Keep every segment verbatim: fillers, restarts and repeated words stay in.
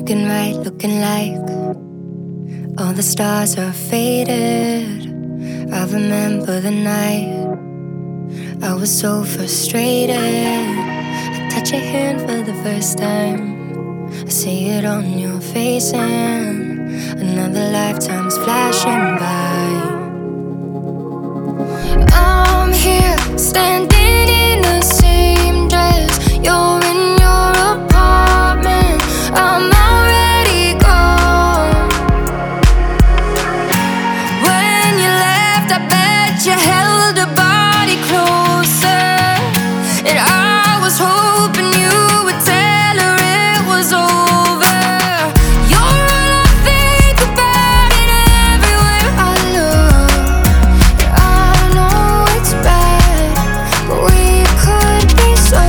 looking right, looking like all the stars are faded. I remember the night I was so frustrated. I touch your hand for the first time. I see it on your face and another lifetime's flashing by. I'm here standing in the same dress. You're in your apartment. I'm already gone. When you left, I bet you held a body closer, and I was hoping you would tell her it was over. You're all I think about, and everywhere I look. I know it's bad, but we could be so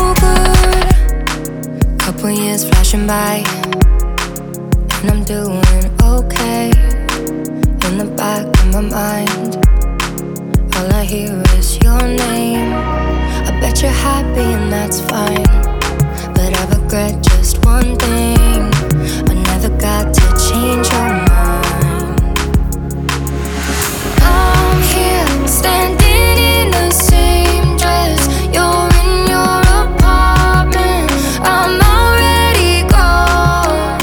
good. Couple years flashing by, and I'm doing okay. In the back of my mind, all I hear is your name. I bet you're happy and that's fine, but I regret just one thing: I never got to change your mind. I'm here standing in the same dress. You're in your apartment. I'm already gone.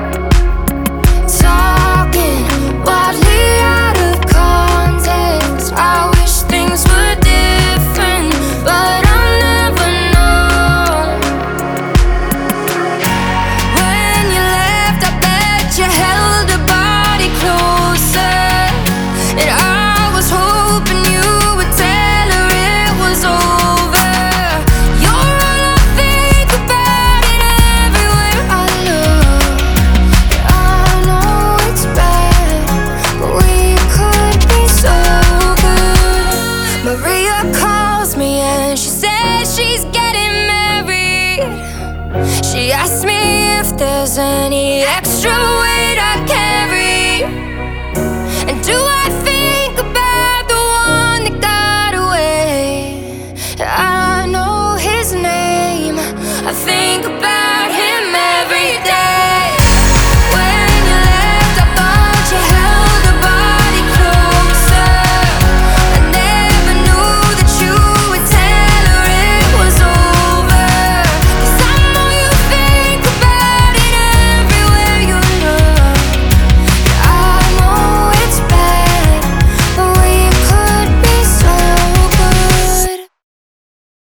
Talking wildly out of context. I wish things were different, but I'll never know. When you left, I bet you held a body closer, and I was hoping you would tell her it was over. You're all I think about, and everywhere I look. I know it's bad, but we could be so good. Maria calls me and she says she's getting married. She asked me if there's any extra weight